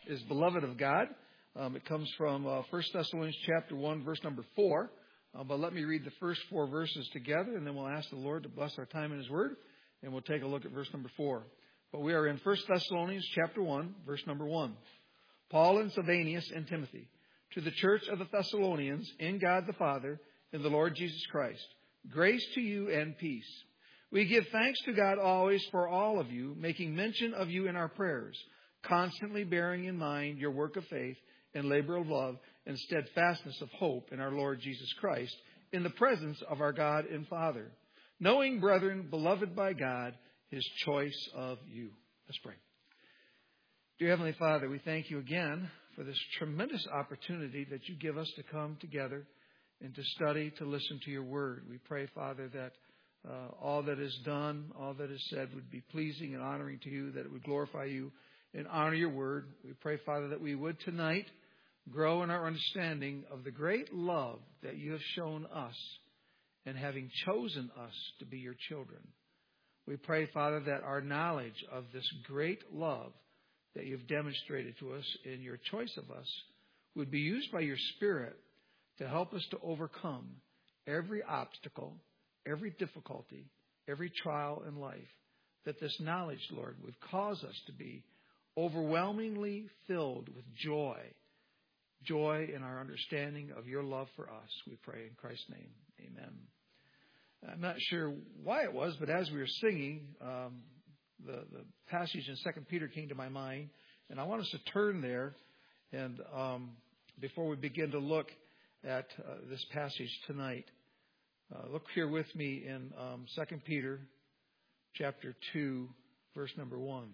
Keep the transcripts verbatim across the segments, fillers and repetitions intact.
is beloved of God. Um, it comes from uh, First Thessalonians chapter one, verse number four. Uh, but let me read the first four verses together, and then we'll ask the Lord to bless our time in His Word, and we'll take a look at verse number four. But we are in First Thessalonians chapter one, verse number one. Paul and Silvanus and Timothy, to the church of the Thessalonians, in God the Father, in the Lord Jesus Christ, grace to you and peace. We give thanks to God always for all of you, making mention of you in our prayers, constantly bearing in mind your work of faith and labor of love and steadfastness of hope in our Lord Jesus Christ, in the presence of our God and Father, knowing, brethren, beloved by God, His choice of you. Let's pray. Dear Heavenly Father, we thank you again for this tremendous opportunity that you give us to come together and to study, to listen to your word. We pray, Father, that uh, all that is done, all that is said would be pleasing and honoring to you, that it would glorify you and honor your word. We pray, Father, that we would tonight grow in our understanding of the great love that you have shown us and having chosen us to be your children. We pray, Father, that our knowledge of this great love that you've demonstrated to us in your choice of us would be used by your Spirit to help us to overcome every obstacle, every difficulty, every trial in life. That this knowledge, Lord, would cause us to be overwhelmingly filled with joy. Joy in our understanding of your love for us. We pray in Christ's name. Amen. I'm not sure why it was, but as we were singing, um, the, the passage in Second Peter came to my mind. And I want us to turn there. And um, before we begin to look at uh, this passage tonight, uh, look here with me in um, Second Peter chapter two, verse number one.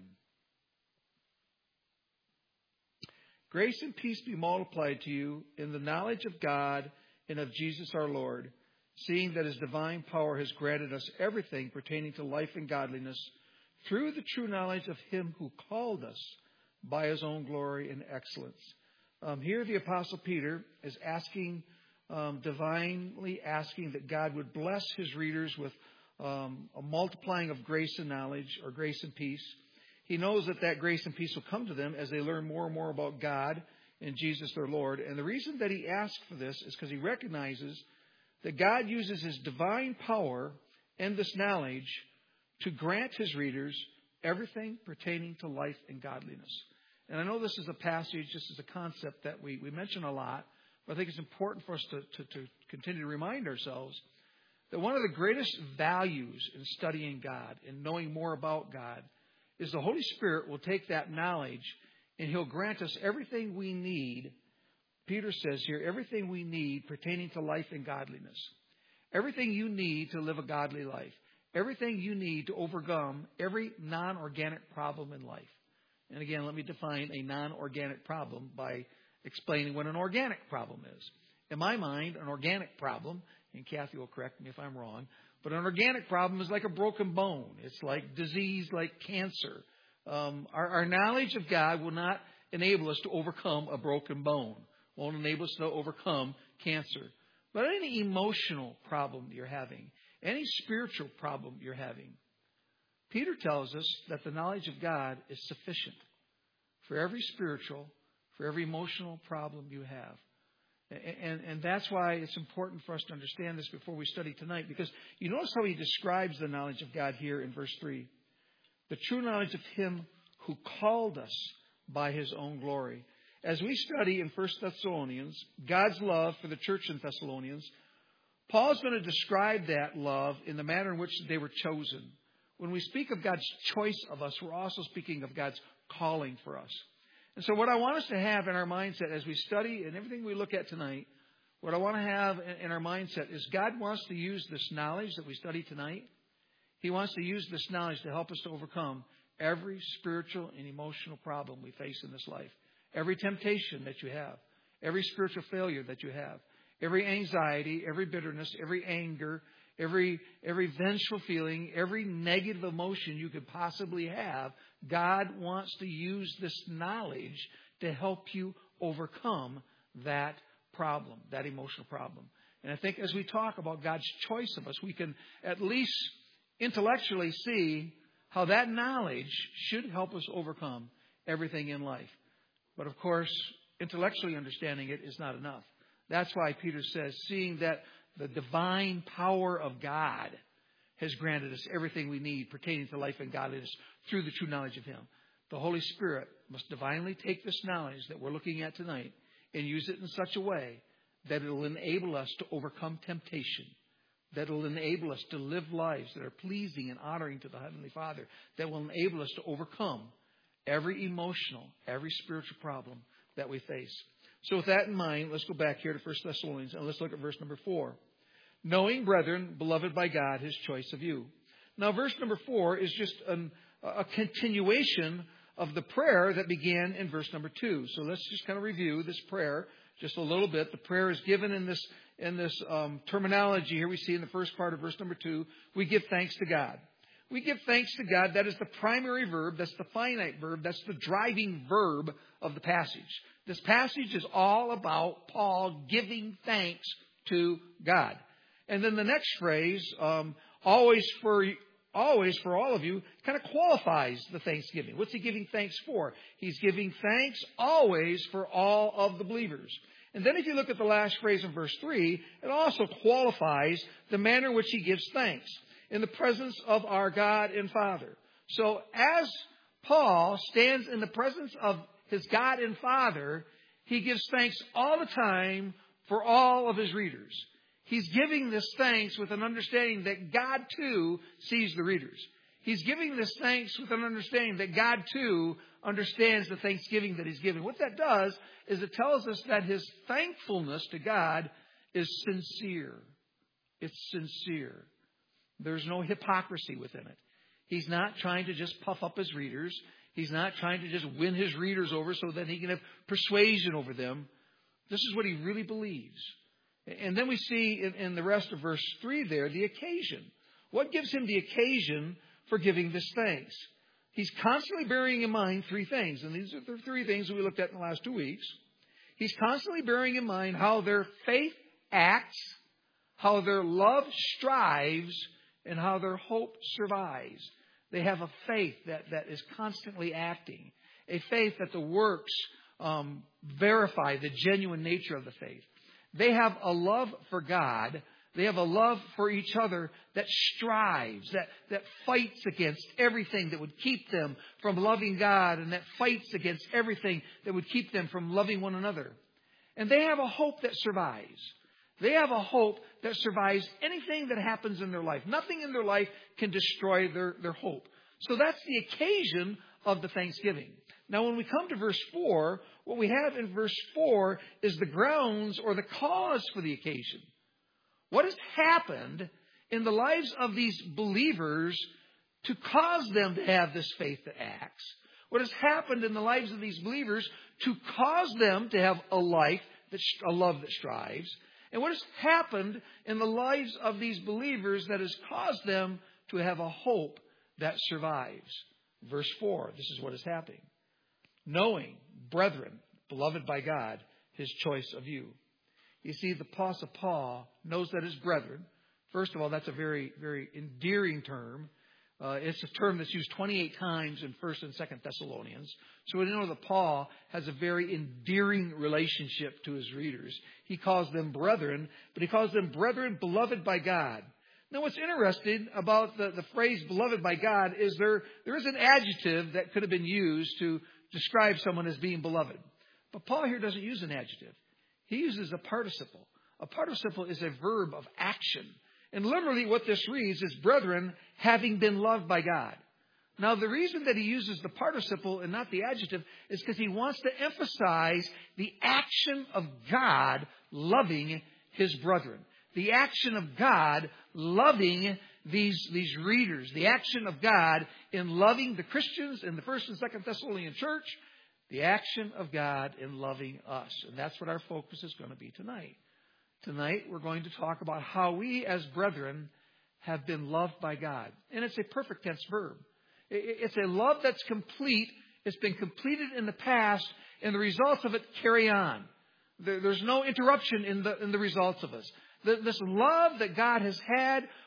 Grace and peace be multiplied to you in the knowledge of God and of Jesus our Lord, seeing that His divine power has granted us everything pertaining to life and godliness through the true knowledge of Him who called us by His own glory and excellence. Um, here the Apostle Peter is asking, um, divinely asking that God would bless his readers with um, a multiplying of grace and knowledge, or grace and peace. He knows that that grace and peace will come to them as they learn more and more about God and Jesus their Lord. And the reason that he asks for this is because he recognizes that God uses His divine power and this knowledge to grant His readers everything pertaining to life and godliness. And I know this is a passage, this is a concept that we, we mention a lot, but I think it's important for us to, to, to continue to remind ourselves that one of the greatest values in studying God and knowing more about God is the Holy Spirit will take that knowledge and He'll grant us everything we need. Peter says here, everything we need pertaining to life and godliness. Everything you need to live a godly life. Everything you need to overcome every non-organic problem in life. And again, let me define a non-organic problem by explaining what an organic problem is. In my mind, an organic problem, and Kathy will correct me if I'm wrong, but an organic problem is like a broken bone. It's like disease, like cancer. Um, our, our knowledge of God will not enable us to overcome a broken bone. Won't enable us to overcome cancer. But any emotional problem you're having, any spiritual problem you're having, Peter tells us that the knowledge of God is sufficient for every spiritual, for every emotional problem you have. And, and, and that's why it's important for us to understand this before we study tonight. Because you notice how he describes the knowledge of God here in verse three. The true knowledge of Him who called us by His own glory. As we study in First Thessalonians, God's love for the church in Thessalonians, Paul's going to describe that love in the manner in which they were chosen. When we speak of God's choice of us, we're also speaking of God's calling for us. And so what I want us to have in our mindset as we study and everything we look at tonight, what I want to have in our mindset is God wants to use this knowledge that we study tonight. He wants to use this knowledge to help us to overcome every spiritual and emotional problem we face in this life. Every temptation that you have, every spiritual failure that you have, every anxiety, every bitterness, every anger, every every vengeful feeling, every negative emotion you could possibly have, God wants to use this knowledge to help you overcome that problem, that emotional problem. And I think as we talk about God's choice of us, we can at least intellectually see how that knowledge should help us overcome everything in life. But of course, intellectually understanding it is not enough. That's why Peter says, seeing that the divine power of God has granted us everything we need pertaining to life and godliness through the true knowledge of Him. The Holy Spirit must divinely take this knowledge that we're looking at tonight and use it in such a way that it will enable us to overcome temptation, that it will enable us to live lives that are pleasing and honoring to the Heavenly Father, that will enable us to overcome every emotional, every spiritual problem that we face. So with that in mind, let's go back here to First Thessalonians and let's look at verse number four. Knowing, brethren, beloved by God, His choice of you. Now, verse number four is just an, a continuation of the prayer that began in verse number two. So let's just kind of review this prayer just a little bit. The prayer is given in this in this um, terminology here we see in the first part of verse number two. We give thanks to God. We give thanks to God. That is the primary verb. That's the finite verb. That's the driving verb of the passage. This passage is all about Paul giving thanks to God. And then the next phrase, um, always for always for all of you, kind of qualifies the thanksgiving. What's he giving thanks for? He's giving thanks always for all of the believers. And then if you look at the last phrase in verse three, it also qualifies the manner in which he gives thanks. In the presence of our God and Father. So as Paul stands in the presence of his God and Father, he gives thanks all the time for all of his readers. He's giving this thanks with an understanding that God too sees the readers. He's giving this thanks with an understanding that God too understands the thanksgiving that he's giving. What that does is it tells us that his thankfulness to God is sincere. It's sincere. There's no hypocrisy within it. He's not trying to just puff up his readers. He's not trying to just win his readers over so that he can have persuasion over them. This is what he really believes. And then we see in, in the rest of verse three there, the occasion. What gives him the occasion for giving this thanks? He's constantly bearing in mind three things. And these are the three things that we looked at in the last two weeks. He's constantly bearing in mind how their faith acts, how their love strives, and how their hope survives. They have a faith that, that is constantly acting. A faith that the works um, verify the genuine nature of the faith. They have a love for God. They have a love for each other that strives, that, that fights against everything that would keep them from loving God, and that fights against everything that would keep them from loving one another. And they have a hope that survives. They have a hope that survives anything that happens in their life. Nothing in their life can destroy their, their hope. So that's the occasion of the thanksgiving. Now, when we come to verse four, what we have in verse four is the grounds or the cause for the occasion. What has happened in the lives of these believers to cause them to have this faith that acts? What has happened in the lives of these believers to cause them to have a life, that, a love that strives? And what has happened in the lives of these believers that has caused them to have a hope that survives? Verse four, this is what is happening. Knowing, brethren, beloved by God, His choice of you. You see, the Apostle Paul knows that his brethren, first of all, that's a very, very endearing term. Uh, it's a term that's used twenty-eight times in First and Second Thessalonians. So we know that Paul has a very endearing relationship to his readers. He calls them brethren, but he calls them brethren beloved by God. Now, what's interesting about the, the phrase beloved by God is there, there is an adjective that could have been used to describe someone as being beloved. But Paul here doesn't use an adjective. He uses a participle. A participle is a verb of action. And literally what this reads is, brethren, having been loved by God. Now, the reason that he uses the participle and not the adjective is because he wants to emphasize the action of God loving his brethren. The action of God loving these, these readers. The action of God in loving the Christians in the First and Second Thessalonian church. The action of God in loving us. And that's what our focus is going to be tonight. Tonight, we're going to talk about how we as brethren have been loved by God. And it's a perfect tense verb. It's a love that's complete. It's been completed in the past, and the results of it carry on. There's no interruption in the, in the results of us. This love that God has had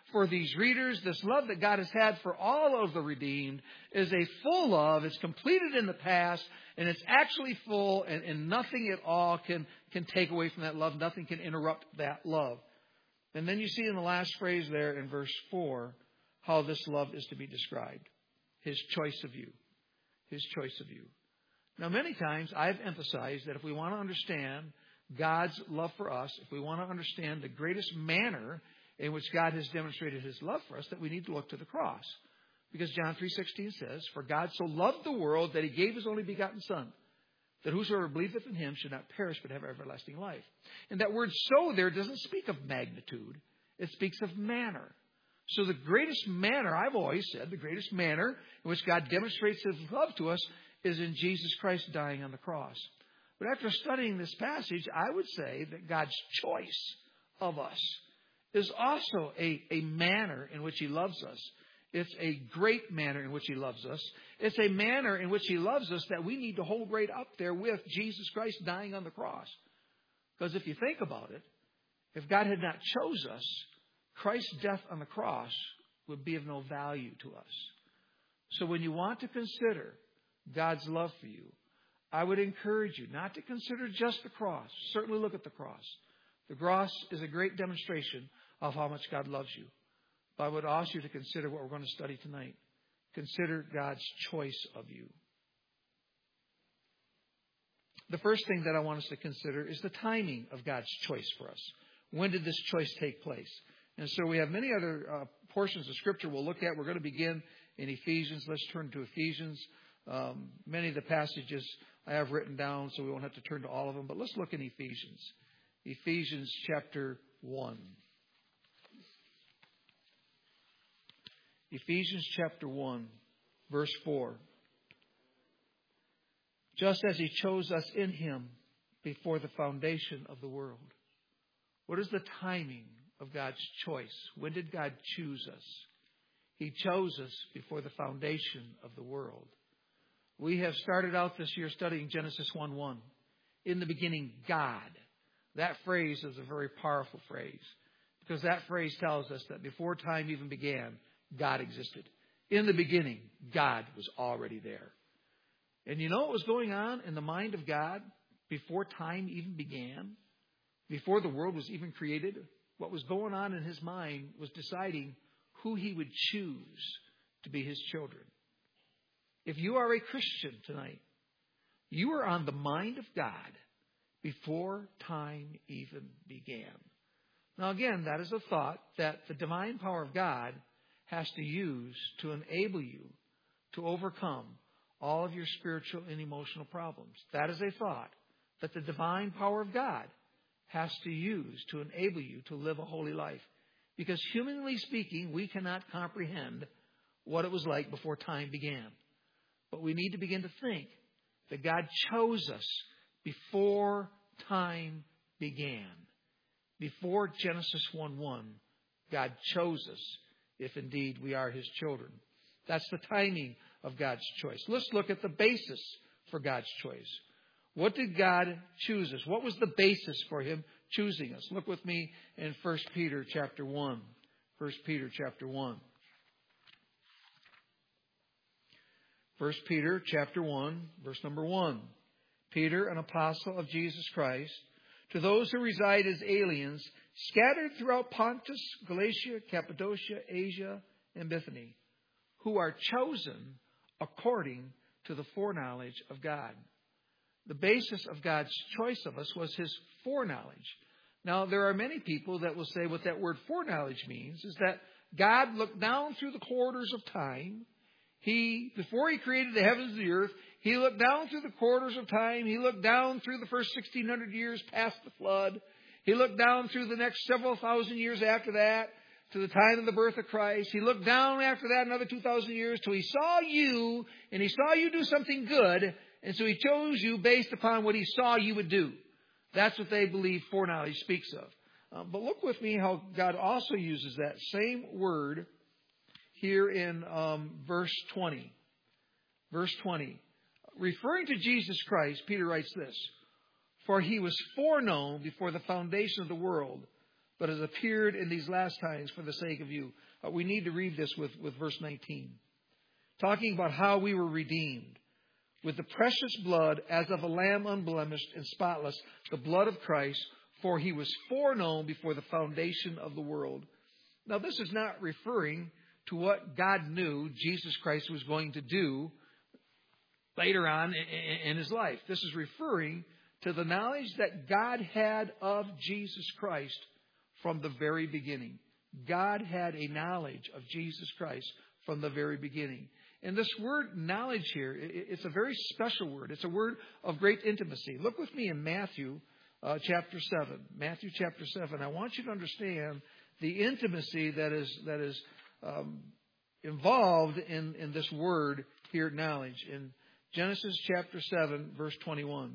for these readers, this love that God has had for all of the redeemed, is a full love. It's completed in the past, and it's actually full, and, and nothing at all can, can take away from that love. Nothing can interrupt that love. And then you see in the last phrase there in verse four how this love is to be described. His choice of you. His choice of you. Now, many times I've emphasized that if we want to understand God's love for us, if we want to understand the greatest manner in which God has demonstrated His love for us, that we need to look to the cross. Because John three sixteen says, "For God so loved the world that He gave His only begotten Son, that whosoever believeth in Him should not perish but have everlasting life." And that word "so" there doesn't speak of magnitude. It speaks of manner. So the greatest manner, I've always said, the greatest manner in which God demonstrates His love to us is in Jesus Christ dying on the cross. But after studying this passage, I would say that God's choice of us is also a, a manner in which He loves us. It's a great manner in which He loves us. It's a manner in which He loves us that we need to hold right up there with Jesus Christ dying on the cross. Because if you think about it, if God had not chose us, Christ's death on the cross would be of no value to us. So when you want to consider God's love for you, I would encourage you not to consider just the cross. Certainly look at the cross. The cross is a great demonstration of how much God loves you. But I would ask you to consider what we're going to study tonight. Consider God's choice of you. The first thing that I want us to consider is the timing of God's choice for us. When did this choice take place? And so we have many other uh, portions of Scripture we'll look at. We're going to begin in Ephesians. Let's turn to Ephesians. Um, many of the passages I have written down, so we won't have to turn to all of them. But let's look in Ephesians. Ephesians chapter one. Ephesians chapter one, verse four. Just as He chose us in Him before the foundation of the world. What is the timing of God's choice? When did God choose us? He chose us before the foundation of the world. We have started out this year studying Genesis one one. In the beginning, God. That phrase is a very powerful phrase. Because that phrase tells us that before time even began, God existed. In the beginning, God was already there. And you know what was going on in the mind of God before time even began? Before the world was even created? What was going on in His mind was deciding who He would choose to be His children. If you are a Christian tonight, you are on the mind of God before time even began. Now again, that is a thought that the divine power of God has to use to enable you to overcome all of your spiritual and emotional problems. That is a thought that the divine power of God has to use to enable you to live a holy life. Because humanly speaking, we cannot comprehend what it was like before time began. But we need to begin to think that God chose us before time began. Before Genesis one one, God chose us if indeed we are His children. That's the timing of God's choice. Let's look at the basis for God's choice. What did God choose us? What was the basis for Him choosing us? Look with me in First Peter chapter one. First Peter chapter one. First Peter chapter one, verse number one. Peter, an apostle of Jesus Christ, to those who reside as aliens, scattered throughout Pontus, Galatia, Cappadocia, Asia, and Bithynia, who are chosen according to the foreknowledge of God. The basis of God's choice of us was His foreknowledge. Now, there are many people that will say what that word foreknowledge means is that God looked down through the corridors of time. He, before He created the heavens and the earth, He looked down through the corridors of time. He looked down through the first sixteen hundred years past the flood. He looked down through the next several thousand years after that to the time of the birth of Christ. He looked down after that another two thousand years till He saw you, and He saw you do something good, and so He chose you based upon what He saw you would do. That's what they believe foreknowledge speaks of. Um, but look with me how God also uses that same word here in um, verse twenty. Verse twenty. Referring to Jesus Christ, Peter writes this: For He was foreknown before the foundation of the world, but has appeared in these last times for the sake of you. Uh, we need to read this with, with verse nineteen. Talking about how we were redeemed with the precious blood as of a lamb unblemished and spotless, the blood of Christ, for he was foreknown before the foundation of the world. Now, this is not referring to what God knew Jesus Christ was going to do later on in his life. This is referring to the knowledge that God had of Jesus Christ from the very beginning. God had a knowledge of Jesus Christ from the very beginning. And this word knowledge here, it's a very special word. It's a word of great intimacy. Look with me in Matthew uh, chapter seven. Matthew chapter seven. I want you to understand the intimacy that is that is um, involved in, in this word here, knowledge. In Genesis chapter seven, verse twenty-one.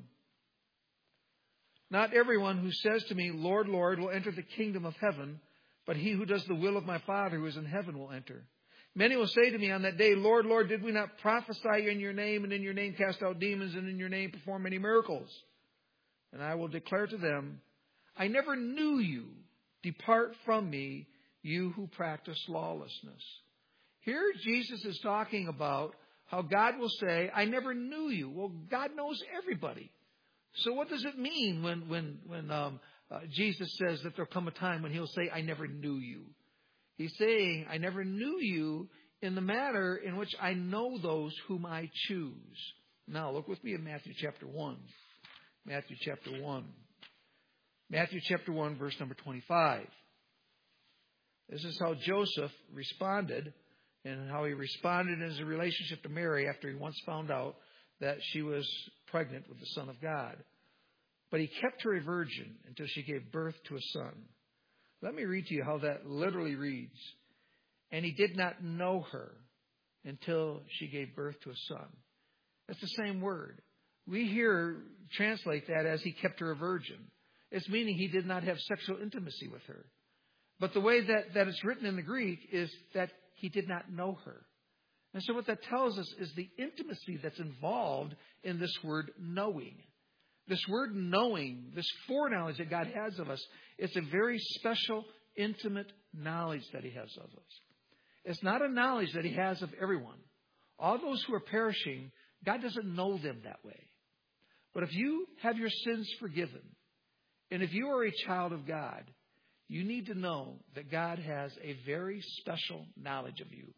Not everyone who says to me, Lord, Lord, will enter the kingdom of heaven, but he who does the will of my Father who is in heaven will enter. Many will say to me on that day, Lord, Lord, did we not prophesy in your name, and in your name cast out demons, and in your name perform many miracles? And I will declare to them, I never knew you. Depart from me, you who practice lawlessness. Here Jesus is talking about how God will say, I never knew you. Well, God knows everybody. So what does it mean when, when, when um, uh, Jesus says that there'll come a time when he'll say, I never knew you? He's saying, I never knew you in the manner in which I know those whom I choose. Now, look with me in Matthew chapter one. Matthew chapter one. Matthew chapter one, verse number twenty-five. This is how Joseph responded, and how he responded in his relationship to Mary after he once found out that she was pregnant with the Son of God. But he kept her a virgin until she gave birth to a son. Let me read to you how that literally reads. And he did not know her until she gave birth to a son. That's the same word. We here translate that as he kept her a virgin. It's meaning he did not have sexual intimacy with her. But the way that, that it's written in the Greek is that he did not know her. And so what that tells us is the intimacy that's involved in this word knowing. This word knowing, this foreknowledge that God has of us, it's a very special, intimate knowledge that he has of us. It's not a knowledge that he has of everyone. All those who are perishing, God doesn't know them that way. But if you have your sins forgiven, and if you are a child of God, you need to know that God has a very special knowledge of you.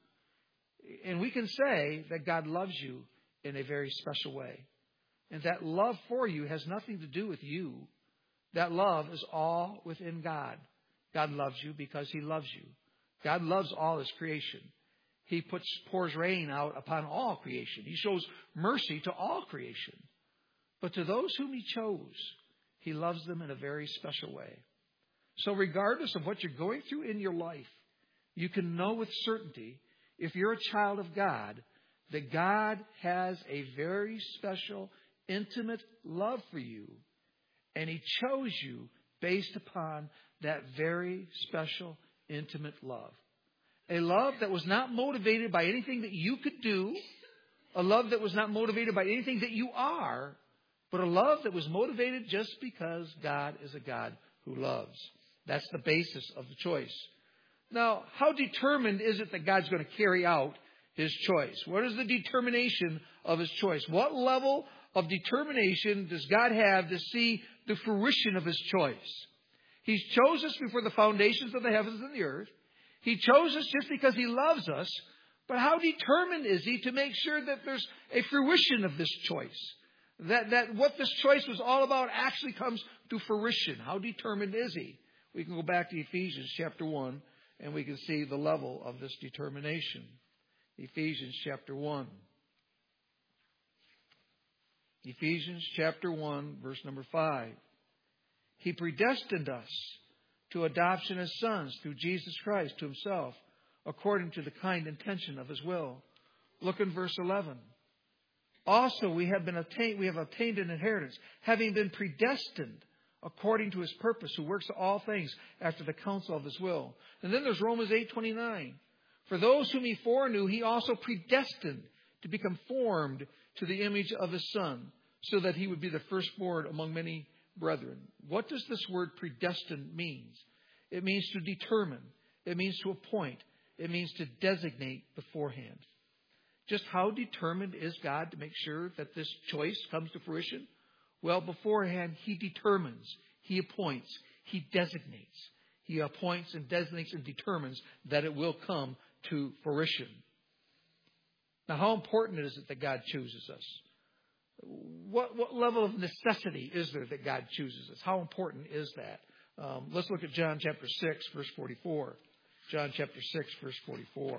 And we can say that God loves you in a very special way. And that love for you has nothing to do with you. That love is all within God. God loves you because he loves you. God loves all his creation. He puts pours rain out upon all creation. He shows mercy to all creation. But to those whom he chose, he loves them in a very special way. So regardless of what you're going through in your life, you can know with certainty, if you're a child of God, that God has a very special, intimate love for you. And he chose you based upon that very special, intimate love. A love that was not motivated by anything that you could do. A love that was not motivated by anything that you are. But a love that was motivated just because God is a God who loves. That's the basis of the choice. Now, how determined is it that God's going to carry out his choice? What is the determination of his choice? What level of determination does God have to see the fruition of his choice? He's chose us before the foundations of the heavens and the earth. He chose us just because he loves us. But how determined is he to make sure that there's a fruition of this choice? That, that what this choice was all about actually comes to fruition. How determined is he? We can go back to Ephesians chapter one and we can see the level of this determination. Ephesians chapter one. Ephesians chapter one, verse number five. He predestined us to adoption as sons through Jesus Christ to himself, according to the kind intention of his will. Look in verse eleven. Also, we have been obtained, we have obtained an inheritance, having been predestined according to his purpose, who works all things after the counsel of his will. And then there's Romans eight twenty-nine. For those whom he foreknew, he also predestined to be conformed to the image of his Son, so that he would be the firstborn among many brethren. What does this word predestined mean? It means to determine. It means to appoint. It means to designate beforehand. Just how determined is God to make sure that this choice comes to fruition? Well, beforehand, He determines. He appoints. He designates. He appoints and designates and determines that it will come to fruition. Now, how important is it that God chooses us? What, what level of necessity is there that God chooses us? How important is that? Um, let's look at John chapter six, verse forty-four. John chapter six, verse forty-four.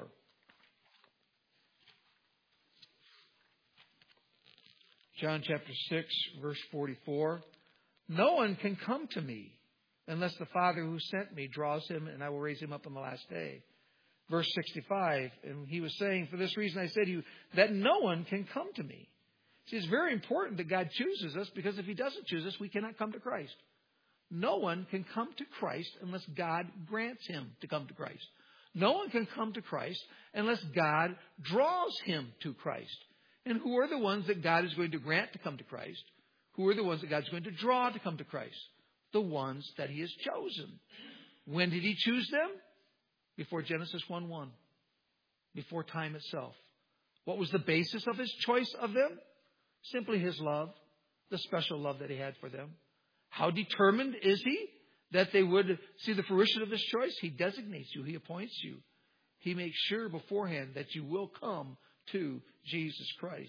John chapter six, verse forty-four. No one can come to me unless the Father who sent me draws him, and I will raise him up on the last day. Verse sixty-five, and he was saying, for this reason I say to you, that no one can come to me. See, it's very important that God chooses us, because if He doesn't choose us, we cannot come to Christ. No one can come to Christ unless God grants him to come to Christ. No one can come to Christ unless God draws him to Christ. And who are the ones that God is going to grant to come to Christ? Who are the ones that God is going to draw to come to Christ? The ones that He has chosen. When did He choose them? Before Genesis one one. Before time itself. What was the basis of His choice of them? Simply His love. The special love that He had for them. How determined is He that they would see the fruition of this choice? He designates you. He appoints you. He makes sure beforehand that you will come to Jesus Christ.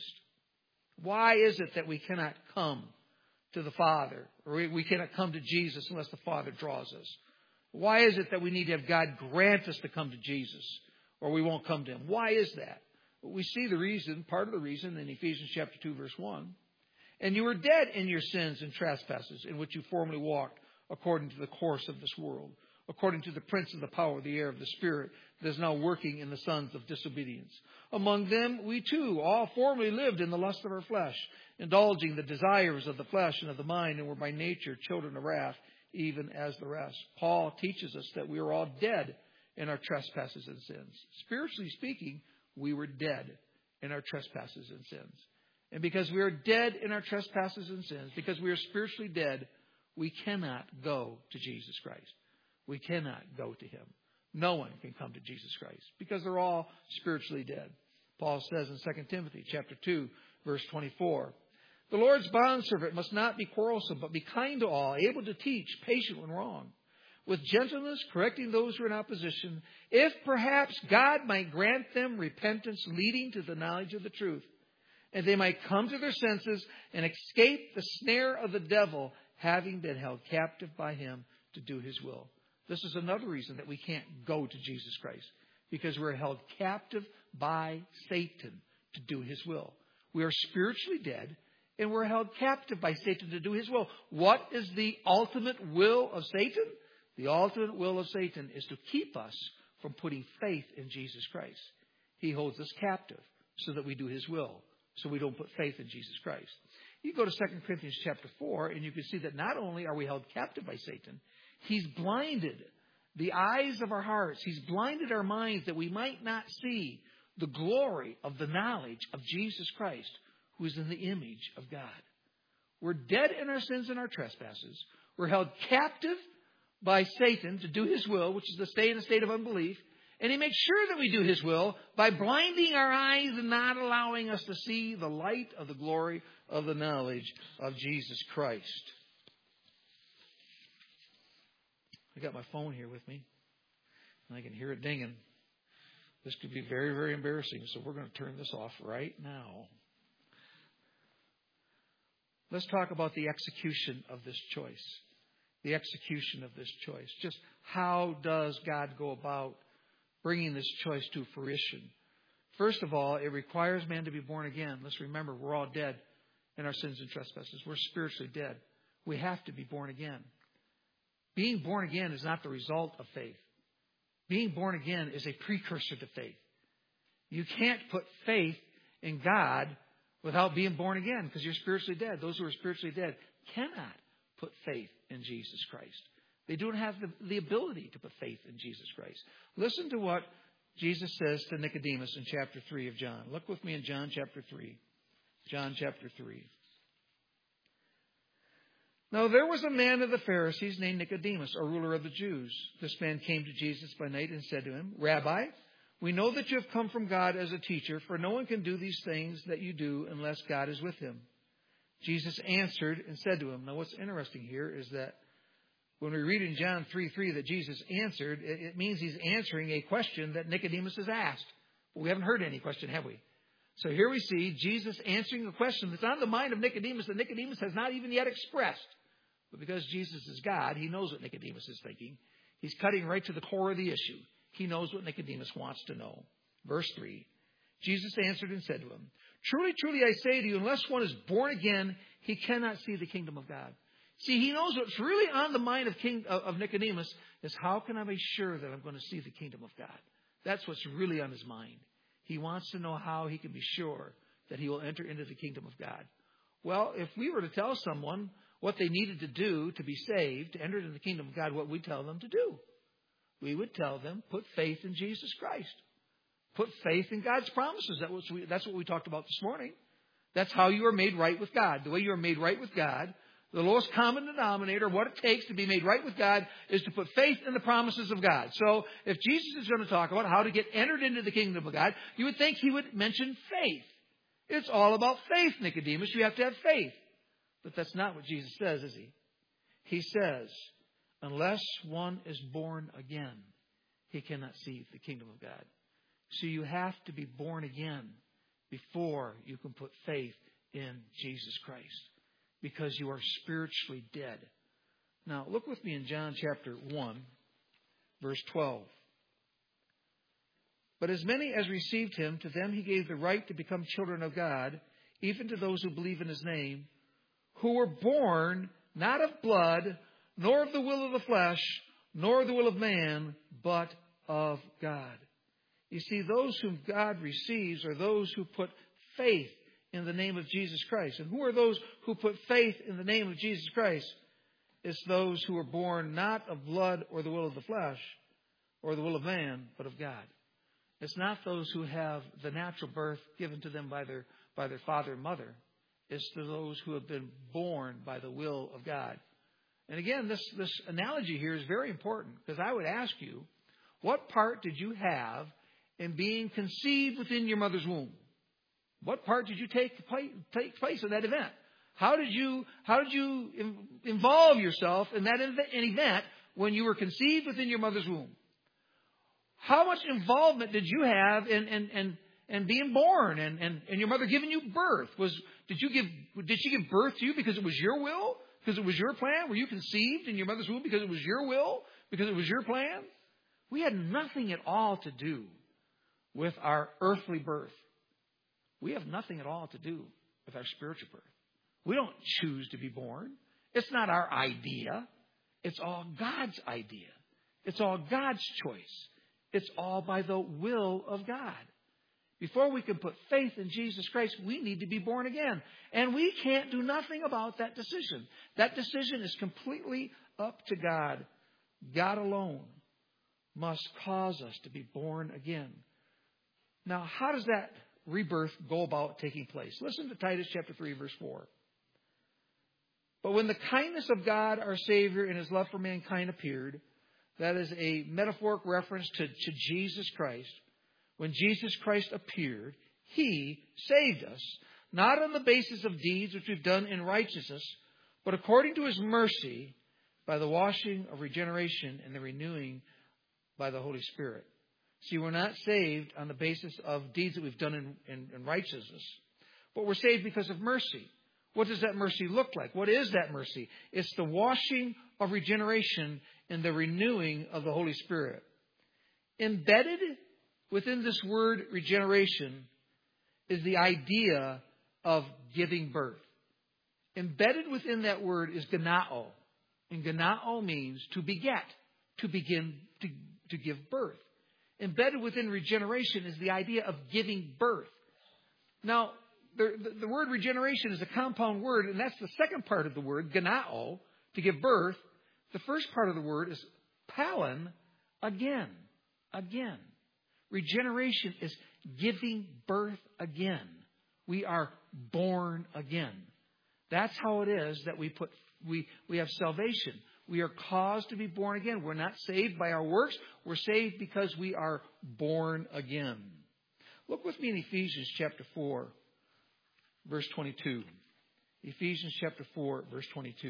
Why is it that we cannot come to the Father, or we cannot come to Jesus unless the Father draws us? Why is it that we need to have God grant us to come to Jesus, or we won't come to Him? Why is that? Well, we see the reason, part of the reason in Ephesians chapter two, verse one. And you were dead in your sins and trespasses, in which you formerly walked according to the course of this world, according to the prince of the power of the air of the Spirit that is now working in the sons of disobedience. Among them we too all formerly lived in the lust of our flesh, indulging the desires of the flesh and of the mind, and were by nature children of wrath, even as the rest. Paul teaches us that we were all dead in our trespasses and sins. Spiritually speaking, we were dead in our trespasses and sins. And because we are dead in our trespasses and sins, because we are spiritually dead, we cannot go to Jesus Christ. We cannot go to Him. No one can come to Jesus Christ because they're all spiritually dead. Paul says in Second Timothy chapter two, verse twenty-four, the Lord's bondservant must not be quarrelsome, but be kind to all, able to teach, patient when wrong, with gentleness, correcting those who are in opposition, if perhaps God might grant them repentance leading to the knowledge of the truth, and they might come to their senses and escape the snare of the devil, having been held captive by him to do his will. This is another reason that we can't go to Jesus Christ, because we're held captive by Satan to do his will. We are spiritually dead, and we're held captive by Satan to do his will. What is the ultimate will of Satan? The ultimate will of Satan is to keep us from putting faith in Jesus Christ. He holds us captive so that we do his will, so we don't put faith in Jesus Christ. You go to Second Corinthians chapter four, and you can see that not only are we held captive by Satan, he's blinded the eyes of our hearts. He's blinded our minds that we might not see the glory of the knowledge of Jesus Christ, who is in the image of God. We're dead in our sins and our trespasses. We're held captive by Satan to do his will, which is to stay in a state of unbelief. And he makes sure that we do his will by blinding our eyes and not allowing us to see the light of the glory of the knowledge of Jesus Christ. I got my phone here with me, and I can hear it dinging. This could be very, very embarrassing, so we're going to turn this off right now. Let's talk about the execution of this choice. The execution of this choice. Just how does God go about bringing this choice to fruition? First of all, it requires man to be born again. Let's remember, we're all dead in our sins and trespasses. We're spiritually dead. We have to be born again. Being born again is not the result of faith. Being born again is a precursor to faith. You can't put faith in God without being born again, because you're spiritually dead. Those who are spiritually dead cannot put faith in Jesus Christ. They don't have the, the ability to put faith in Jesus Christ. Listen to what Jesus says to Nicodemus in chapter three of John. Look with me in John chapter three. John chapter three. Now there was a man of the Pharisees named Nicodemus, a ruler of the Jews. This man came to Jesus by night and said to him, Rabbi, we know that you have come from God as a teacher, for no one can do these things that you do unless God is with him. Jesus answered and said to him. Now what's interesting here is that when we read in John three three that Jesus answered, it means he's answering a question that Nicodemus has asked. But we haven't heard any question, have we? So here we see Jesus answering a question that's on the mind of Nicodemus that Nicodemus has not even yet expressed. But because Jesus is God, he knows what Nicodemus is thinking. He's cutting right to the core of the issue. He knows what Nicodemus wants to know. Verse three, Jesus answered and said to him, Truly, truly, I say to you, unless one is born again, he cannot see the kingdom of God. See, he knows what's really on the mind of, King, of Nicodemus is how can I be sure that I'm going to see the kingdom of God? That's what's really on his mind. He wants to know how he can be sure that he will enter into the kingdom of God. Well, if we were to tell someone what they needed to do to be saved, to enter into the kingdom of God, what we tell them to do? We would tell them, put faith in Jesus Christ. Put faith in God's promises. That was, that's what we talked about this morning. That's how you are made right with God. The way you are made right with God, the lowest common denominator, what it takes to be made right with God is to put faith in the promises of God. So if Jesus is going to talk about how to get entered into the kingdom of God, you would think he would mention faith. It's all about faith, Nicodemus. You have to have faith. But that's not what Jesus says, is he? He says, unless one is born again, he cannot see the kingdom of God. So you have to be born again before you can put faith in Jesus Christ, because you are spiritually dead. Now, look with me in John chapter one, verse twelve. But as many as received him, to them he gave the right to become children of God, even to those who believe in his name, who were born not of blood, nor of the will of the flesh, nor of the will of man, but of God. You see, those whom God receives are those who put faith in the name of Jesus Christ. And who are those who put faith in the name of Jesus Christ? It's those who are born not of blood or the will of the flesh or the will of man, but of God. It's not those who have the natural birth given to them by their, by their father and mother. It's to those who have been born by the will of God. And again, this, this analogy here is very important, because I would ask you, what part did you have in being conceived within your mother's womb? What part did you take place, take place in that event? How did you how did you involve yourself in that event when you were conceived within your mother's womb? How much involvement did you have in in, in, in being born and, and, and your mother giving you birth? Was did you give did she give birth to you because it was your will? Because it was your plan? Were you conceived in your mother's womb because it was your will? Because it was your plan? We had nothing at all to do with our earthly birth. We have nothing at all to do with our spiritual birth. We don't choose to be born. It's not our idea. It's all God's idea. It's all God's choice. It's all by the will of God. Before we can put faith in Jesus Christ, we need to be born again. And we can't do nothing about that decision. That decision is completely up to God. God alone must cause us to be born again. Now, how does that rebirth go about taking place? Listen to Titus chapter three, verse four. But when the kindness of God, our Savior, and his love for mankind appeared, that is a metaphoric reference to, to Jesus Christ. When Jesus Christ appeared, he saved us, not on the basis of deeds which we've done in righteousness, but according to his mercy, by the washing of regeneration and the renewing by the Holy Spirit. See, we're not saved on the basis of deeds that we've done in, in, in righteousness, but we're saved because of mercy. What does that mercy look like? What is that mercy? It's the washing of regeneration and the renewing of the Holy Spirit. Embedded within this word regeneration is the idea of giving birth. Embedded within that word is ganao. And ganao means to beget, to begin to, to give birth. Embedded within regeneration is the idea of giving birth. Now, the, the, the word regeneration is a compound word, and that's the second part of the word, ganao, to give birth. The first part of the word is palin, again, again. Regeneration is giving birth again. We are born again. That's how it is that we put we, we have salvation. We are caused to be born again. We're not saved by our works. We're saved because we are born again. Look with me in Ephesians chapter four, verse twenty-two. Ephesians chapter four, verse twenty-two.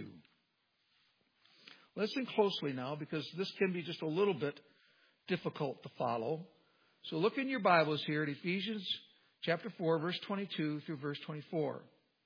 Listen closely now, because this can be just a little bit difficult to follow. So look in your Bibles here at Ephesians chapter four, verse twenty-two through verse twenty-four.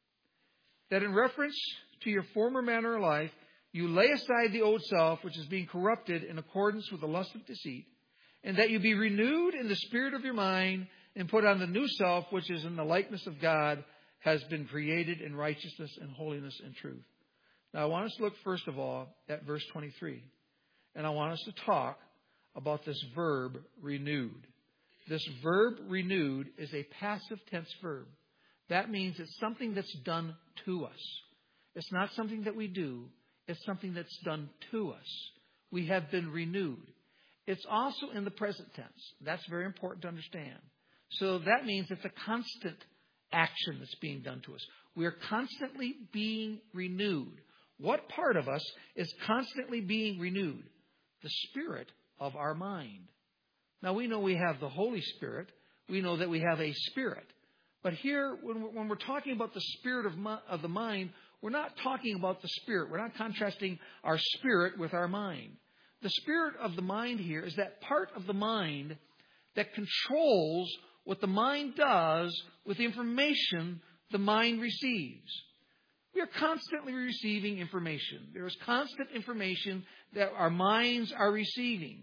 That in reference to your former manner of life, you lay aside the old self, which is being corrupted in accordance with the lust of deceit, and that you be renewed in the spirit of your mind, and put on the new self, which is in the likeness of God, has been created in righteousness and holiness and truth. Now, I want us to look first of all at verse twenty-three. And I want us to talk about this verb, renewed. This verb, renewed, is a passive tense verb. That means it's something that's done to us. It's not something that we do. It's something that's done to us. We have been renewed. It's also in the present tense. That's very important to understand. So that means it's a constant action that's being done to us. We are constantly being renewed. What part of us is constantly being renewed? The spirit of our mind. Now, we know we have the Holy Spirit. We know that we have a spirit. But here, when we're, when we're talking about the spirit of, of the mind, we're not talking about the spirit. We're not contrasting our spirit with our mind. The spirit of the mind here is that part of the mind that controls what the mind does with the information the mind receives. We are constantly receiving information. There is constant information that our minds are receiving.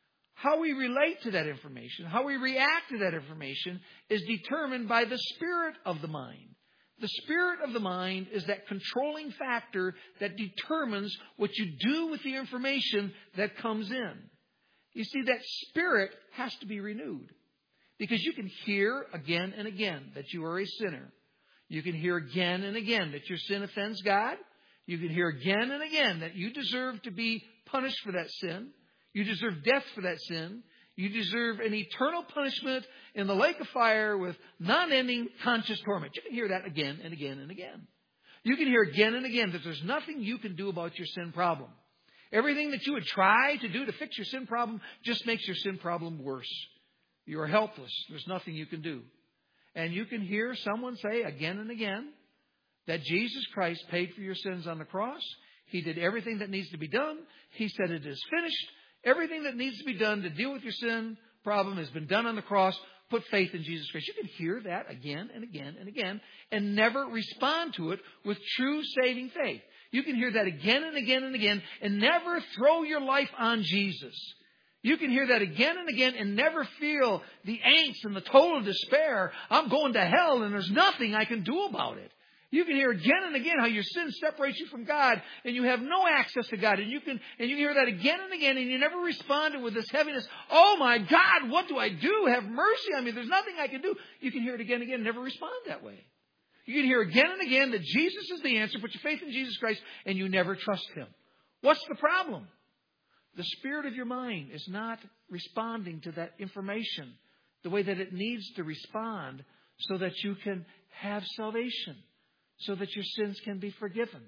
How we relate to that information, how we react to that information, is determined by the spirit of the mind. The spirit of the mind is that controlling factor that determines what you do with the information that comes in. You see, that spirit has to be renewed. Because you can hear again and again that you are a sinner. You can hear again and again that your sin offends God. You can hear again and again that you deserve to be punished for that sin. You deserve death for that sin. You deserve an eternal punishment in the lake of fire with non-ending conscious torment. You can hear that again and again and again. You can hear again and again that there's nothing you can do about your sin problem. Everything that you would try to do to fix your sin problem just makes your sin problem worse. You are helpless. There's nothing you can do. And you can hear someone say again and again that Jesus Christ paid for your sins on the cross. He did everything that needs to be done. He said it is finished. Everything that needs to be done to deal with your sin problem has been done on the cross. Put faith in Jesus Christ. You can hear that again and again and again and never respond to it with true saving faith. You can hear that again and again and again and never throw your life on Jesus. You can hear that again and again and never feel the angst and the total despair. I'm going to hell and there's nothing I can do about it. You can hear again and again how your sin separates you from God and you have no access to God. And you can and you hear that again and again and you never respond with this heaviness. Oh my God, what do I do? Have mercy on me. There's nothing I can do. You can hear it again and again and never respond that way. You can hear again and again that Jesus is the answer. Put your faith in Jesus Christ and you never trust Him. What's the problem? The spirit of your mind is not responding to that information the way that it needs to respond so that you can have salvation, so that your sins can be forgiven.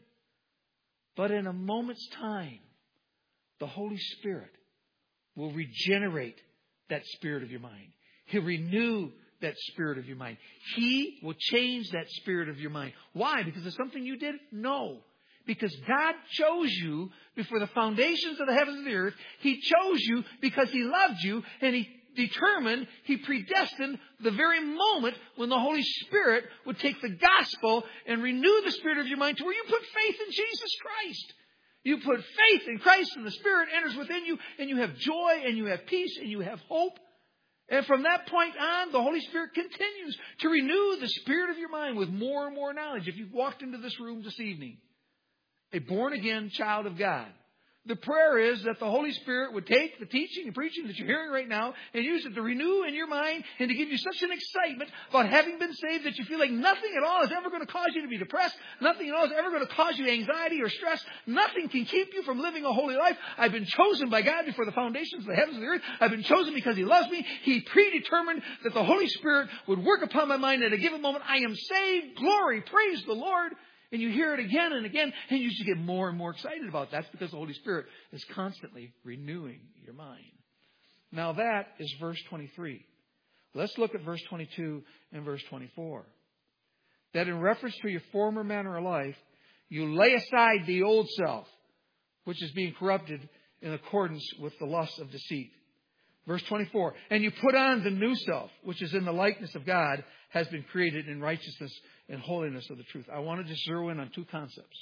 But in a moment's time, the Holy Spirit will regenerate that spirit of your mind. He'll renew that spirit of your mind. He will change that spirit of your mind. Why? Because it's something you did? No. Because God chose you before the foundations of the heavens and the earth. He chose you because He loved you and He determined, He predestined the very moment when the Holy Spirit would take the gospel and renew the spirit of your mind to where you put faith in Jesus Christ. You put faith in Christ and the Spirit enters within you and you have joy and you have peace and you have hope. And from that point on, the Holy Spirit continues to renew the spirit of your mind with more and more knowledge. If you've walked into this room this evening, a born-again child of God, the prayer is that the Holy Spirit would take the teaching and preaching that you're hearing right now and use it to renew in your mind and to give you such an excitement about having been saved that you feel like nothing at all is ever going to cause you to be depressed. Nothing at all is ever going to cause you anxiety or stress. Nothing can keep you from living a holy life. I've been chosen by God before the foundations of the heavens and the earth. I've been chosen because He loves me. He predetermined that the Holy Spirit would work upon my mind at a given moment. I am saved. Glory. Praise the Lord. And you hear it again and again, and you just get more and more excited about it. That's because the Holy Spirit is constantly renewing your mind. Now that is verse twenty-three. Let's look at verse twenty-two and verse twenty-four. That in reference to your former manner of life, you lay aside the old self, which is being corrupted in accordance with the lusts of deceit. Verse twenty-four, and you put on the new self, which is in the likeness of God, has been created in righteousness and holiness of the truth. I want to just zero in on two concepts.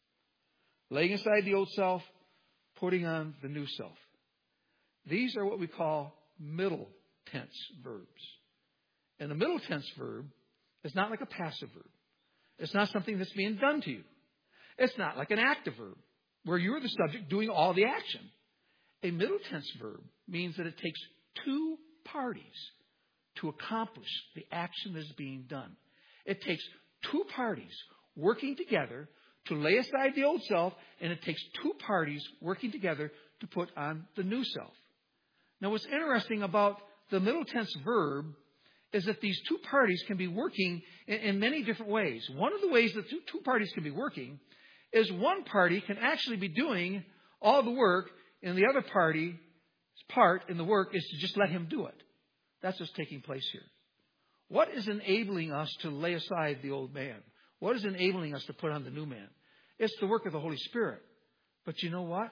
Laying aside the old self, putting on the new self. These are what we call middle tense verbs. And the middle tense verb is not like a passive verb. It's not something that's being done to you. It's not like an active verb where you're the subject doing all the action. A middle tense verb means that it takes two parties to accomplish the action that is being done. It takes two parties working together to lay aside the old self, and it takes two parties working together to put on the new self. Now, what's interesting about the middle tense verb is that these two parties can be working in, in many different ways. One of the ways that two, two parties can be working is one party can actually be doing all the work, and the other party's part in the work is to just let him do it. That's what's taking place here. What is enabling us to lay aside the old man? What is enabling us to put on the new man? It's the work of the Holy Spirit. But you know what?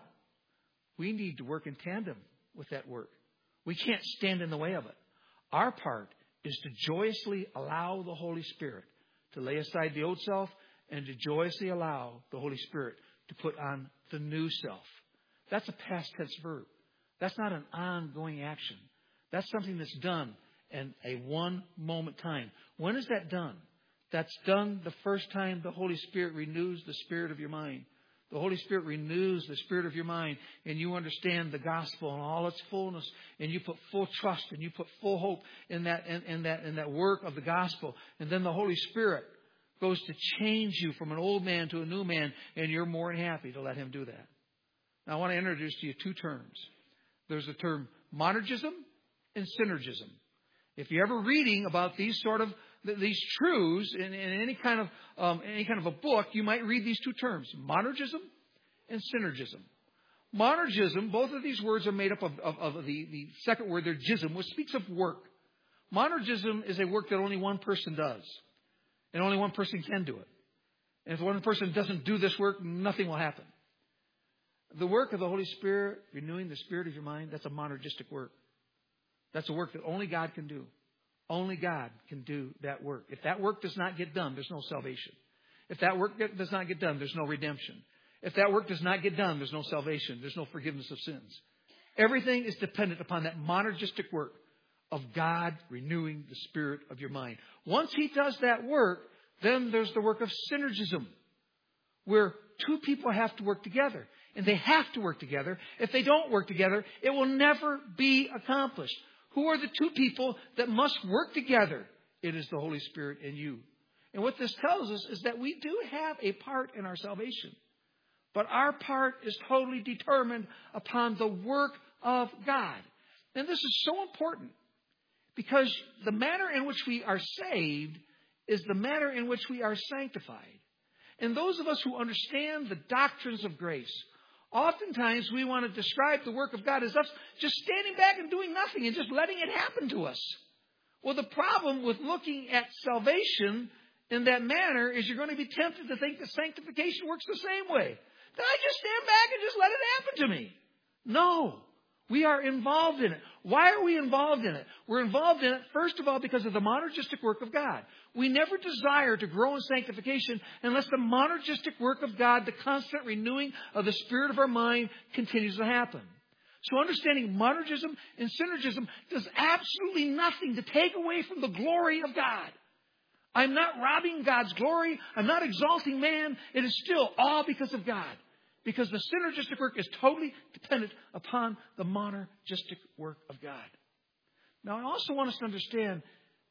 We need to work in tandem with that work. We can't stand in the way of it. Our part is to joyously allow the Holy Spirit to lay aside the old self and to joyously allow the Holy Spirit to put on the new self. That's a past tense verb. That's not an ongoing action. That's something that's done in a one moment time. When is that done? That's done the first time the Holy Spirit renews the spirit of your mind. The Holy Spirit renews the spirit of your mind, and you understand the gospel in all its fullness, and you put full trust and you put full hope in that in, in that in that work of the gospel. And then the Holy Spirit goes to change you from an old man to a new man, and you're more than happy to let him do that. Now I want to introduce to you two terms. There's the term monergism and synergism. If you're ever reading about these sort of these truths in, in any kind of um, any kind of a book, you might read these two terms: monergism and synergism. Monergism, both of these words are made up of, of, of the, the second word, they're gism, which speaks of work. Monergism is a work that only one person does, and only one person can do it. And if one person doesn't do this work, nothing will happen. The work of the Holy Spirit, renewing the spirit of your mind, that's a monergistic work. That's a work that only God can do. Only God can do that work. If that work does not get done, there's no salvation. If that work does not get done, there's no redemption. If that work does not get done, there's no salvation. There's no forgiveness of sins. Everything is dependent upon that monergistic work of God renewing the spirit of your mind. Once He does that work, then there's the work of synergism, where two people have to work together. And they have to work together. If they don't work together, it will never be accomplished. Who are the two people that must work together? It is the Holy Spirit and you. And what this tells us is that we do have a part in our salvation. But our part is totally determined upon the work of God. And this is so important because the manner in which we are saved is the manner in which we are sanctified. And those of us who understand the doctrines of grace, oftentimes we want to describe the work of God as us just standing back and doing nothing and just letting it happen to us. Well, the problem with looking at salvation in that manner is you're going to be tempted to think that sanctification works the same way. That I just stand back and just let it happen to me. No. We are involved in it. Why are we involved in it? We're involved in it, first of all, because of the monergistic work of God. We never desire to grow in sanctification unless the monergistic work of God, the constant renewing of the spirit of our mind, continues to happen. So understanding monergism and synergism does absolutely nothing to take away from the glory of God. I'm not robbing God's glory. I'm not exalting man. It is still all because of God. Because the synergistic work is totally dependent upon the monergistic work of God. Now, I also want us to understand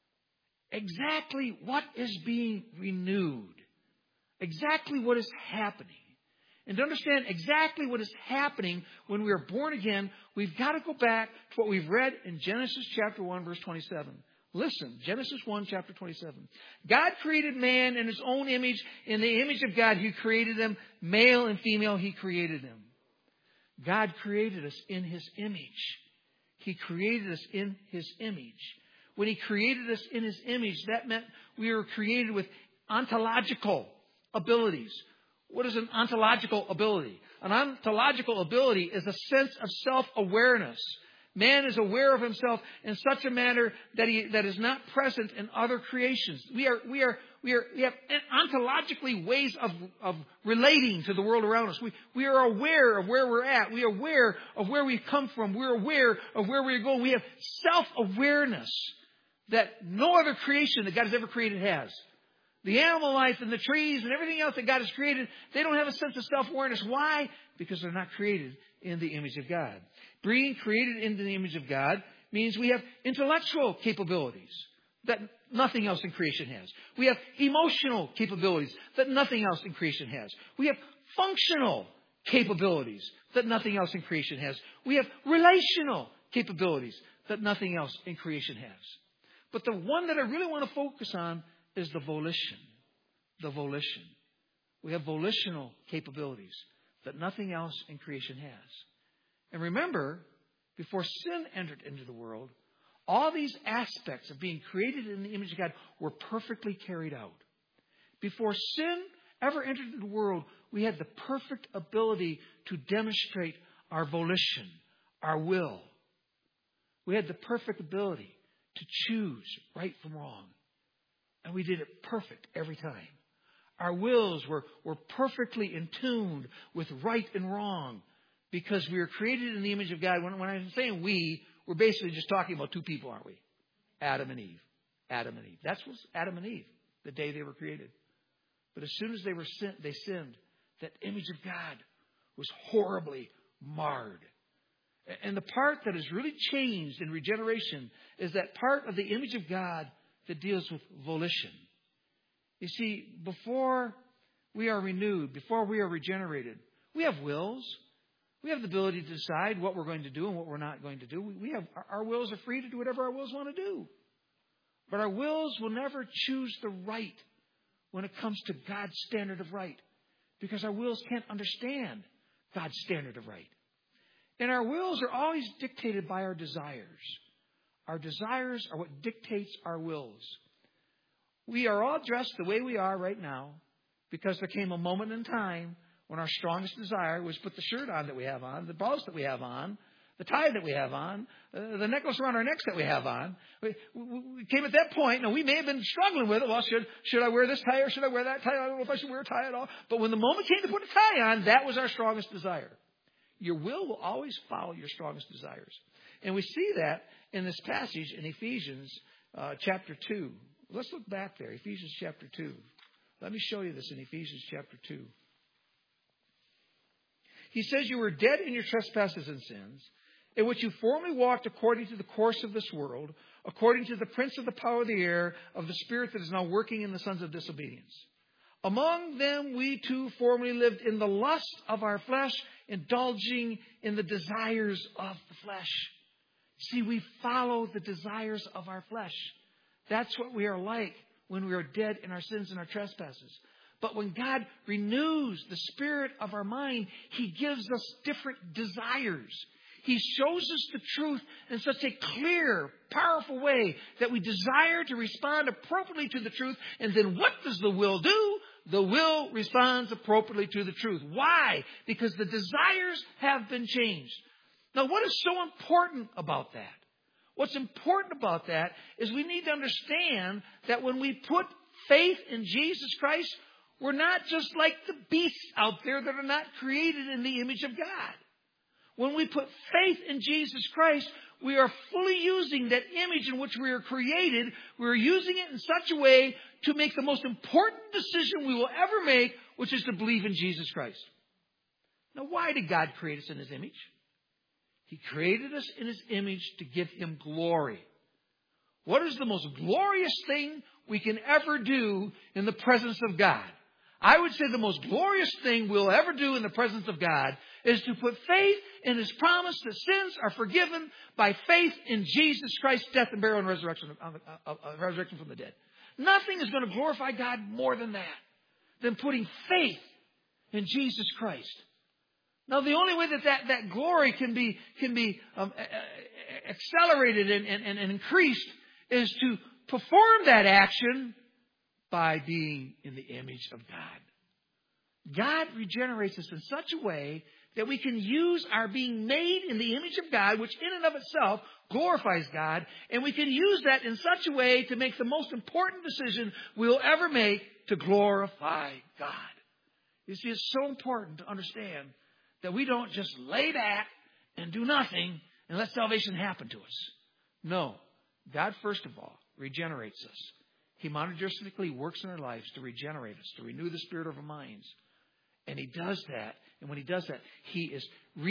exactly what is being renewed. Exactly what is happening. And to understand exactly what is happening when we are born again, we've got to go back to what we've read in Genesis chapter one, verse twenty-seven. Listen, Genesis one, chapter twenty-seven. God created man in His own image. In the image of God, He created them. Male and female, He created them. God created us in His image. He created us in His image. When He created us in His image, that meant we were created with ontological abilities. What is an ontological ability? An ontological ability is a sense of self-awareness. Man is aware of himself in such a manner that he that is not present in other creations. We are we are we are we have ontologically ways of of relating to the world around us. We we are aware of where we're at. We are aware of where we've come from. We're aware of where we're going. We have self-awareness that no other creation that God has ever created has. The animal life and the trees and everything else that God has created, they don't have a sense of self-awareness. Why? Because they're not created in the image of God. Being created in the image of God means we have intellectual capabilities that nothing else in creation has. We have emotional capabilities that nothing else in creation has. We have functional capabilities that nothing else in creation has. We have relational capabilities that nothing else in creation has. But the one that I really want to focus on is the volition. The volition. We have volitional capabilities that nothing else in creation has. And remember, before sin entered into the world, all these aspects of being created in the image of God were perfectly carried out. Before sin ever entered into the world, we had the perfect ability to demonstrate our volition, our will. We had the perfect ability to choose right from wrong. And we did it perfect every time. Our wills were, were perfectly in tune with right and wrong because we were created in the image of God. When, when I'm saying we, we're basically just talking about two people, aren't we? Adam and Eve. Adam and Eve. That's what Adam and Eve, the day they were created. But as soon as they were sin, they sinned, that image of God was horribly marred. And the part that has really changed in regeneration is that part of the image of God that deals with volition. You see, before we are renewed, before we are regenerated, we have wills. We have the ability to decide what we're going to do and what we're not going to do. We have our wills are free to do whatever our wills want to do. But our wills will never choose the right when it comes to God's standard of right, because our wills can't understand God's standard of right. And our wills are always dictated by our desires. Our desires are what dictates our wills. We are all dressed the way we are right now because there came a moment in time when our strongest desire was put the shirt on that we have on, the blouse that we have on, the tie that we have on, uh, the necklace around our necks that we have on. We, we, we came at that point. Now, we may have been struggling with it. Well, should, should I wear this tie or should I wear that tie? I don't know if I should wear a tie at all. But when the moment came to put a tie on, that was our strongest desire. Your will will always follow your strongest desires. And we see that in this passage in Ephesians uh, chapter two. Let's look back there, Ephesians chapter two. Let me show you this in Ephesians chapter two. He says, you were dead in your trespasses and sins, in which you formerly walked according to the course of this world, according to the prince of the power of the air, of the spirit that is now working in the sons of disobedience. Among them we too formerly lived in the lust of our flesh, indulging in the desires of the flesh. See, we follow the desires of our flesh. That's what we are like when we are dead in our sins and our trespasses. But when God renews the spirit of our mind, He gives us different desires. He shows us the truth in such a clear, powerful way that we desire to respond appropriately to the truth. And then what does the will do? The will responds appropriately to the truth. Why? Because the desires have been changed. Now, what is so important about that? What's important about that is we need to understand that when we put faith in Jesus Christ, we're not just like the beasts out there that are not created in the image of God. When we put faith in Jesus Christ, we are fully using that image in which we are created. We're using it in such a way to make the most important decision we will ever make, which is to believe in Jesus Christ. Now, why did God create us in His image? He created us in His image to give Him glory. What is the most glorious thing we can ever do in the presence of God? I would say the most glorious thing we'll ever do in the presence of God is to put faith in His promise that sins are forgiven by faith in Jesus Christ's death and burial and resurrection, uh, uh, uh, resurrection from the dead. Nothing is going to glorify God more than that, than putting faith in Jesus Christ. Now, the only way that that, that glory can be can be um, accelerated and, and, and increased is to perform that action by being in the image of God. God regenerates us in such a way that we can use our being made in the image of God, which in and of itself glorifies God, and we can use that in such a way to make the most important decision we'll ever make to glorify God. You see, it's so important to understand that we don't just lay back and do nothing and let salvation happen to us. No. God, first of all, regenerates us. He monergistically works in our lives to regenerate us, to renew the spirit of our minds. And He does that. And when He does that, He is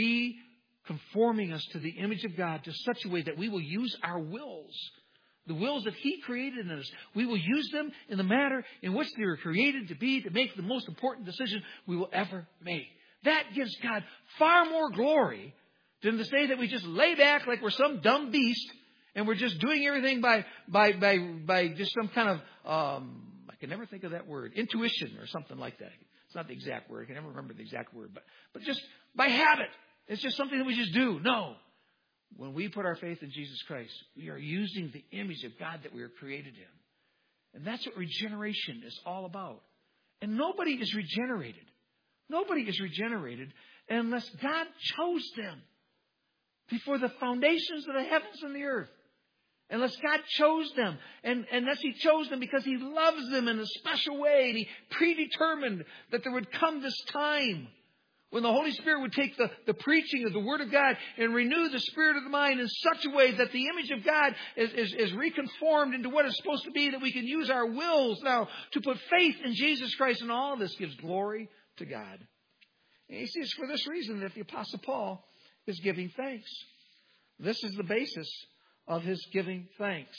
reconforming us to the image of God to such a way that we will use our wills, the wills that He created in us. We will use them in the manner in which they were created to be, to make the most important decision we will ever make. That gives God far more glory than to say that we just lay back like we're some dumb beast and we're just doing everything by by by by just some kind of, um, I can never think of that word, intuition or something like that. It's not the exact word. I can never remember the exact word. But, but just by habit. It's just something that we just do. No. When we put our faith in Jesus Christ, we are using the image of God that we were created in. And that's what regeneration is all about. And nobody is regenerated. Nobody is regenerated unless God chose them before the foundations of the heavens and the earth. Unless God chose them. And unless He chose them because He loves them in a special way. And He predetermined that there would come this time when the Holy Spirit would take the, the preaching of the Word of God and renew the spirit of the mind in such a way that the image of God is, is, is reconformed into what it's supposed to be, that we can use our wills now to put faith in Jesus Christ. And all of this gives glory to God. And you see, it's for this reason that the Apostle Paul is giving thanks. This is the basis of his giving thanks.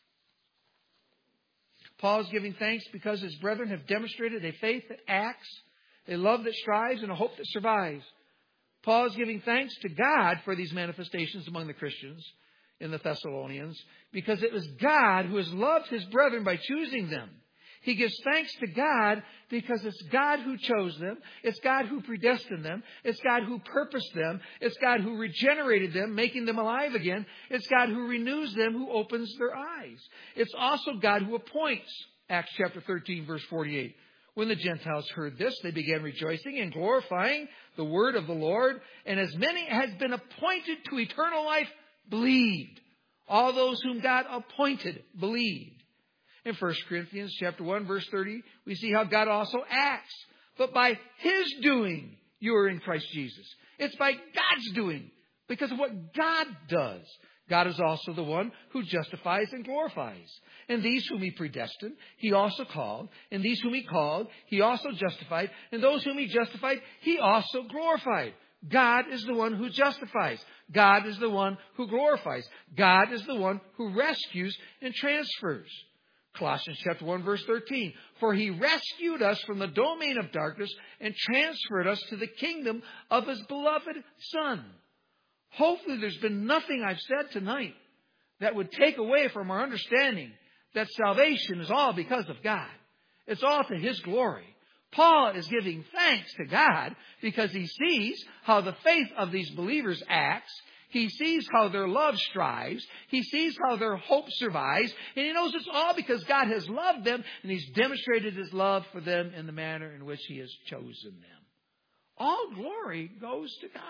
Paul is giving thanks because his brethren have demonstrated a faith that acts, a love that strives, and a hope that survives. Paul is giving thanks to God for these manifestations among the Christians in the Thessalonians because it was God who has loved his brethren by choosing them. He gives thanks to God because it's God who chose them. It's God who predestined them. It's God who purposed them. It's God who regenerated them, making them alive again. It's God who renews them, who opens their eyes. It's also God who appoints. Acts chapter thirteen, verse forty-eight. When the Gentiles heard this, they began rejoicing and glorifying the word of the Lord. And as many as had been appointed to eternal life believed. All those whom God appointed believed. In First Corinthians chapter one, verse thirty, we see how God also acts. But by His doing, you are in Christ Jesus. It's by God's doing, because of what God does. God is also the one who justifies and glorifies. And these whom He predestined, He also called. And these whom He called, He also justified. And those whom He justified, He also glorified. God is the one who justifies. God is the one who glorifies. God is the one who rescues and transfers. Colossians chapter one, verse thirteen. For He rescued us from the domain of darkness and transferred us to the kingdom of His beloved Son. Hopefully there's been nothing I've said tonight that would take away from our understanding that salvation is all because of God. It's all to His glory. Paul is giving thanks to God because he sees how the faith of these believers acts. He sees how their love strives. He sees how their hope survives. And he knows it's all because God has loved them and He's demonstrated His love for them in the manner in which He has chosen them. All glory goes to God.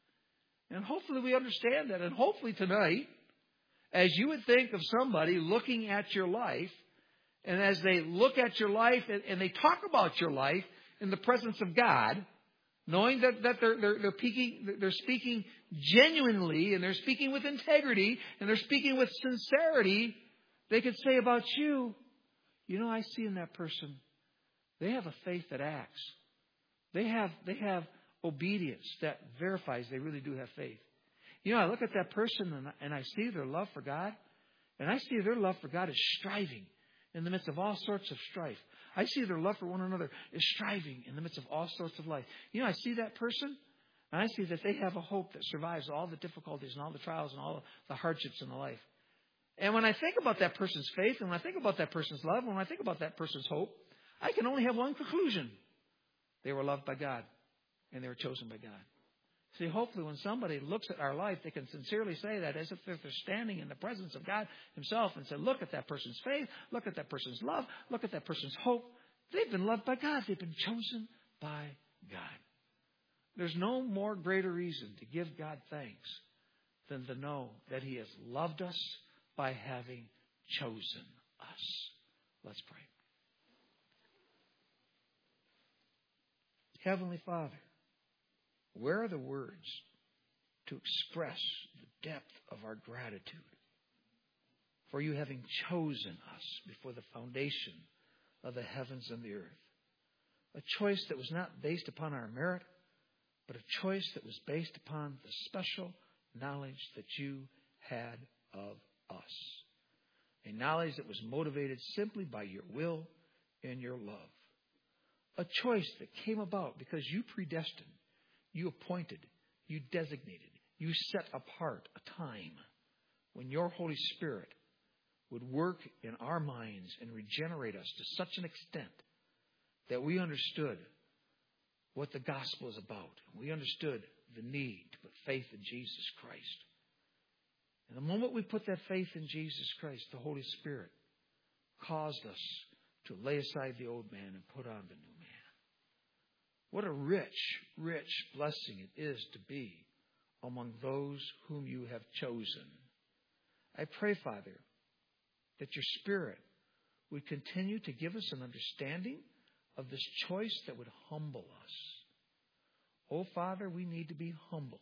And hopefully we understand that. And hopefully tonight, as you would think of somebody looking at your life, and as they look at your life and, and they talk about your life in the presence of God, knowing that, that they're, they're, they're, peaking, they're speaking genuinely and they're speaking with integrity and they're speaking with sincerity, they could say about you, you know, I see in that person, they have a faith that acts. They have, they have obedience that verifies they really do have faith. You know, I look at that person and I, and I see their love for God, and I see their love for God is striving. in the midst of all sorts of strife. I see their love for one another is striving in the midst of all sorts of life. You know, I see that person, and I see that they have a hope that survives all the difficulties and all the trials and all the hardships in the life. And when I think about that person's faith, and when I think about that person's love, when I think about that person's hope, I can only have one conclusion. They were loved by God, and they were chosen by God. See, hopefully when somebody looks at our life, they can sincerely say that as if they're standing in the presence of God himself and say, look at that person's faith, look at that person's love, look at that person's hope. They've been loved by God. They've been chosen by God. There's no more greater reason to give God thanks than to know that he has loved us by having chosen us. Let's pray. Heavenly Father, where are the words to express the depth of our gratitude for you having chosen us before the foundation of the heavens and the earth? A choice that was not based upon our merit, but a choice that was based upon the special knowledge that you had of us. A knowledge that was motivated simply by your will and your love. A choice that came about because you predestined, you appointed, you designated, you set apart a time when your Holy Spirit would work in our minds and regenerate us to such an extent that we understood what the gospel is about. We understood the need to put faith in Jesus Christ. And the moment we put that faith in Jesus Christ, the Holy Spirit caused us to lay aside the old man and put on the new man. What a rich, rich blessing it is to be among those whom you have chosen. I pray, Father, that your Spirit would continue to give us an understanding of this choice that would humble us. Oh, Father, we need to be humbled.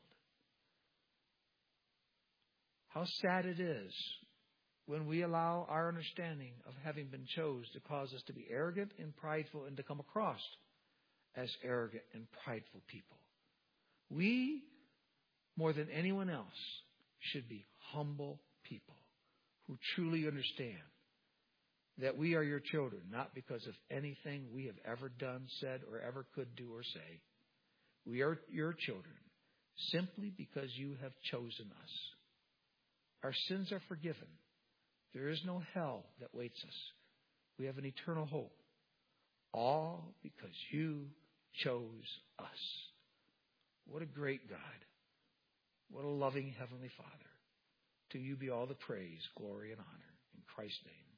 How sad it is when we allow our understanding of having been chosen to cause us to be arrogant and prideful and to come across as arrogant and prideful people. We, more than anyone else, should be humble people who truly understand that we are your children, not because of anything we have ever done, said, or ever could do or say. We are your children simply because you have chosen us. Our sins are forgiven. There is no hell that waits us. We have an eternal hope. All because you chose us. What a great God. What a loving Heavenly Father. To you be all the praise, glory, and honor. In Christ's name.